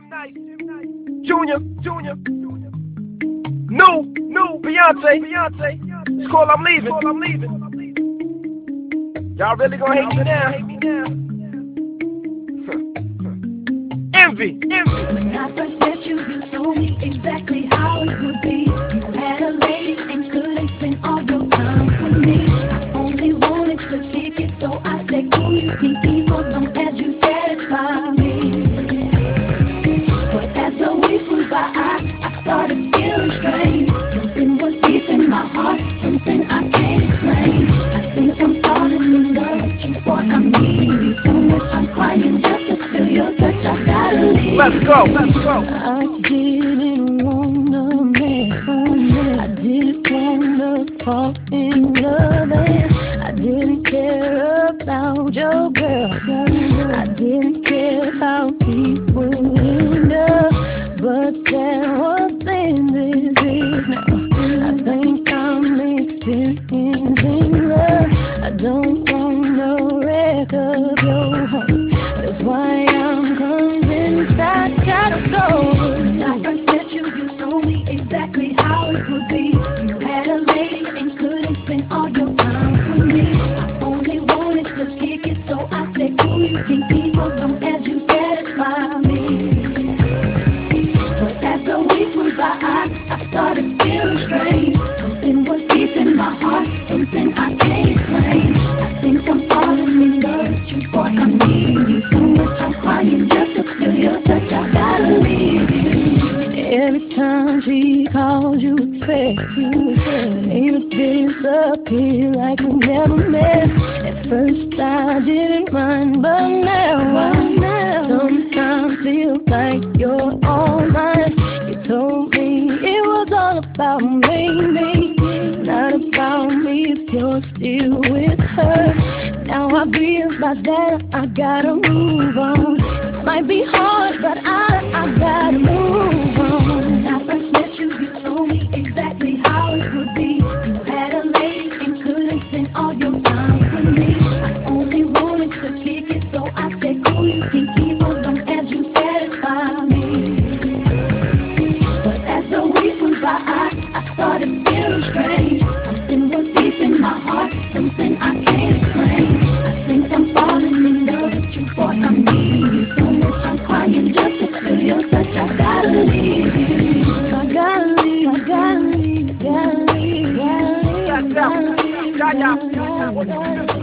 Junior, new, Beyonce. It's called I'm Leaving. Y'all really gonna hate me now? Envy. When I first met you, you told me exactly how it would be. You had a lady and couldn't spend all your time with me. I only wanted to kick it, so I said, cool, you can keep as long as you satisfy me. But as the weeks went by, I started feeling strange. Something was deep in my heart, something I can't explain. I think I'm falling in love with you, boy, I'm needing you so much. I'm crying just to feel your touch, I gotta leave. Let's go. I didn't wanna mess. I didn't wanna fall in love, and I didn't care about your girl. I didn't care how people end up, but there was in this now. I think I'm experiencing love. I don't want no wreck of your heart. That's why I'm convinced I gotta go. When I first met you, you told me exactly how it would be. You had a lady and couldn't spend all your time with me. I only wanted to kick it, so I said, cool, you can keep as long as you satisfy me. But as the weeks went by, I started feeling strange. Something was deep in my heart, something I can't explain. I think I'm falling in love with you, boy, I'm needing you so much. I'm crying just to feel your touch, I gotta leave you. Every time she calls, you expect to even disappear like we never met. At first I didn't mind, but now sometimes feel like you're all mine. You told me it was all about me, not about me if you're still with her. Now I realize that I gotta move on. It might be hard, but I gotta move on. When I first met you, you told me exactly how it would be. You had a lady and couldn't spend all your time with me. I only wanted to kick it, so I said, cool, you can keep as long as you satisfy me. But as the weeks went by, I started feeling strange. Something was deep in my heart, something I can't explain. I think I'm falling in love with you, boy, I'm needing you so much. I'm crying just to feel your touch, I gotta leave you. I gotta leave. What you do?